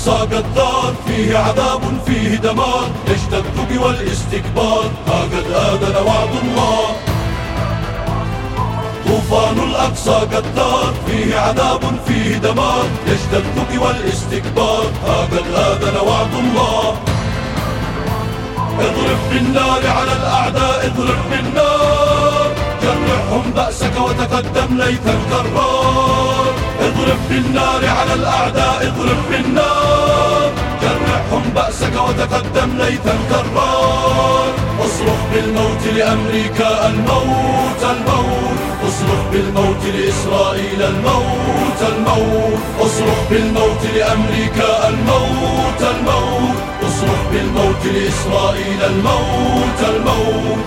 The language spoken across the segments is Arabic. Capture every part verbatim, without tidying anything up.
الأقصى قدار، فيه عذاب فيه دمار، يشتد الطغي والاستكبار، ها قد آذن وعد الله. طوفان الأقصى قدار، فيه عذاب فيه دمار، يشتد الطغي والاستكبار، ها قد آذن وعد الله. اضرب بالنار على الأعداء، اضرب بالنار، جرحهم بأسك وتقدم ليث الكرار. اضرب بالنار على الأعداء، اضرب بالنار، جرحهم بأسك وتقدم ليث الكرار. اصرخ بالموت لأمريكا الموت الموت، اصرخ بالموت لإسرائيل الموت الموت، اصرخ بالموت لأمريكا الموت الموت، اصرخ بالموت لإسرائيل الموت الموت.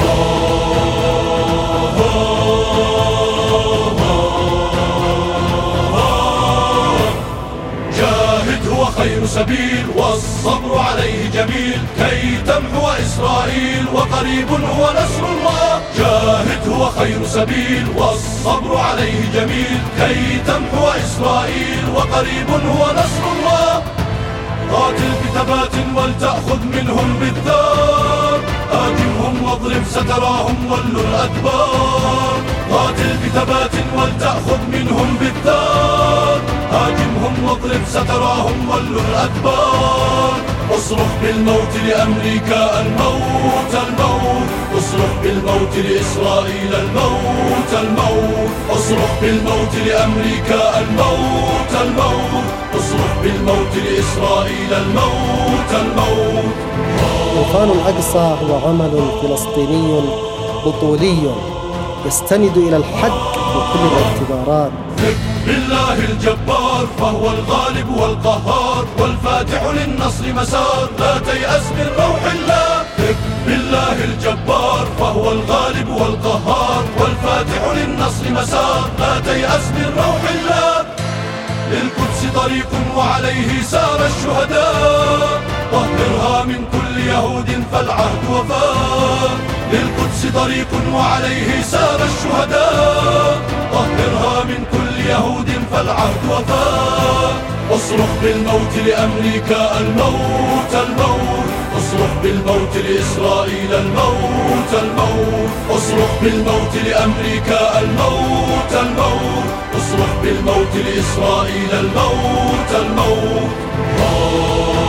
جاهد هو خير سبيل، والصبر عليه جميل، كي تمحو إسرائيل وقريب هو نصر الله. جاهد هو خير سبيل، والصبر عليه جميل، كي تمحو إسرائيل وقريب هو نصر الله. قاتل بثبات ولتأخذ منهم بالثار، هاجمهم واضرب ستراهم ولوا الأدبار. قاتل بثبات ولتأخذ منهم بالثار، هاجمهم واضرب ستراهم ولوا الأدبار. اصرخ بالموت لأمريكا الموت الموت، اصرخ بالموت لإسرائيل الموت الموت، اصرخ بالموت لأمريكا الموت الموت، اصرخ بالموت لإسرائيل الموت الموت. طوفان الأقصى هو عمل فلسطيني بطولي يستند إلى الحق بكل الاعتبارات. ثق بالله الجبار، فهو الغالب والقهار، والفاتح للنصر مسار، لا تيأس من روح الله. ثق بالله الجبار، فهو الغالب والقهار، والفاتح للنصر مسار، لا تيأس من روح الله. للقدس طريق وعليه سار الشهداء، طهرها من كل يهود فالعهد وفاء. للقدس طريق وعليه سار الشهداء، طهرها من كل يهود فالعهد وفاء. اصرخ بالموت لأمريكا الموت الموت، اصرخ بالموت لإسرائيل الموت الموت، اصرخ بالموت لأمريكا الموت الموت، اصرخ بالموت لإسرائيل الموت الموت.